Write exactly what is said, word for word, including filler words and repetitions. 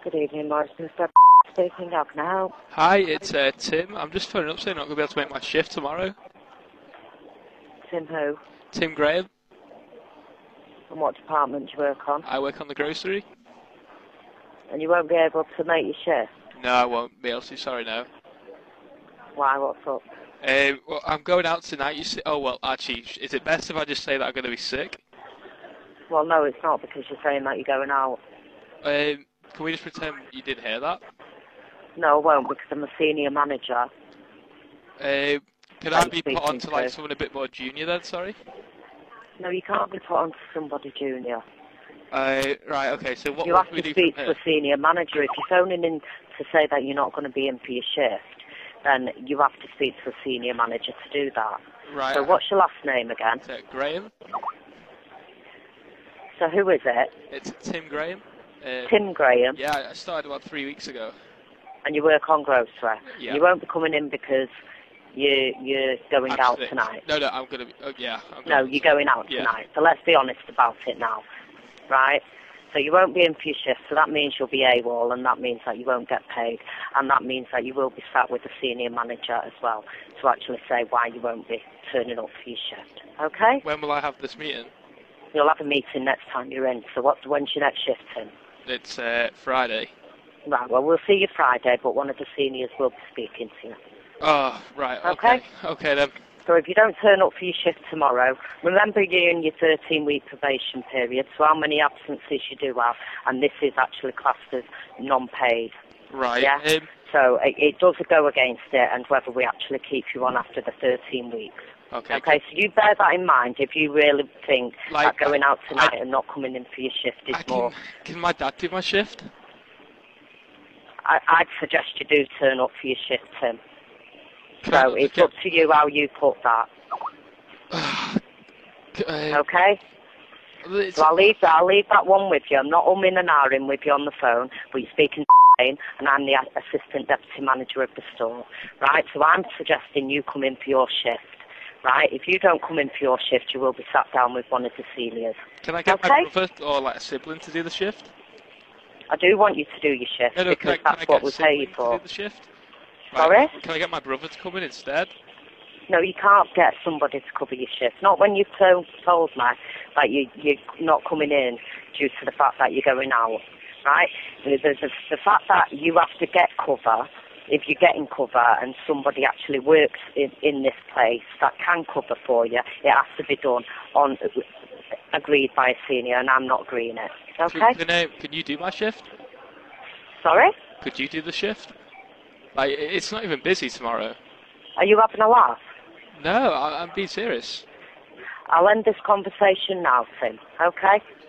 Good evening, Morrison. Step speaking. How can I help? Hi, it's uh, Tim. I'm just phoning up saying I'm not going to be able to make my shift tomorrow. Tim who? Tim Graham. And what department do you work on? I work on the grocery. And you won't be able to make your shift? No, I won't be able to. Sorry, no. Why? What's up? Um, well, I'm going out tonight. You see? Oh, well, actually, is it best if I just say that I'm going to be sick? Well, no, it's not, because you're saying that you're going out. Um, can we just pretend you didn't hear that? No, I won't, because I'm a senior manager. Um, can I be put on to like someone a bit more junior then? Sorry. No, you can't be put on to somebody junior. Uh, right. Okay. So what? You what have can we to do speak from to a here? senior manager. If you're phoning in to say that you're not going to be in for your shift, then you have to speak to a senior manager to do that. Right. So what's your last name again? It's, uh, Graham. So who is it? It's Tim Graham. Um, Tim Graham. Yeah, I started about three weeks ago. And you work on grocery. Yeah. You won't be coming in because you, you're going I'm out sick. tonight. No, no, I'm going to be, oh, yeah. I'm No, going you're going out yeah. tonight. So let's be honest about it now, right? So you won't be in for your shift, so that means you'll be AWOL, and that means that you won't get paid, and that means that you will be sat with the senior manager as well to actually say why you won't be turning up for your shift, okay? When will I have this meeting? You'll have a meeting next time you're in, so what's, when's your next shift in? It's uh, Friday. Right, well, we'll see you Friday, but one of the seniors will be speaking to you. Oh, right, Okay? okay. Okay, then. So if you don't turn up for your shift tomorrow, remember you're in your thirteen-week probation period, so how many absences you do have, and this is actually classed as non-paid. Right. Yeah? Um, So it, it does go against it, and whether we actually keep you on after the thirteen weeks. okay. Okay, so you bear that in mind if you really think Like, that going I- out tonight I- and not coming in for your shift is I can, more. can my dad do my shift? I, I'd suggest you do turn up for your shift, Tim. Can I So not it's get- up to you how you put that. C- uh, Okay? it's- So I'll leave that. I'll leave that one with you. I'm not umming and ahhing with you on the phone, but you're speaking to Jane, and I'm the a- assistant deputy manager of the store, right? So I'm suggesting you come in for your shift, right? If you don't come in for your shift, you will be sat down with one of the seniors. Can I get Okay? my brother or like a sibling to do the shift? I do want you to do your shift No, no, can I, because can I that's get what a we pay you sibling for. to do the shift? Sorry? Right. Can I get my brother to come in instead? No, you can't get somebody to cover your shift. Not when you've told, told me that you, you're not coming in due to the fact that you're going out, right? The, the, the, the fact that you have to get cover, if you're getting cover and somebody actually works in, in this place that can cover for you, it has to be done on agreed by a senior, and I'm not agreeing it. Okay? Can, uh, can you do my shift? Sorry? Could you do the shift? Like, it- it's not even busy tomorrow. Are you having a laugh? No, I, I'm being serious. I'll end this conversation now, Tim, okay?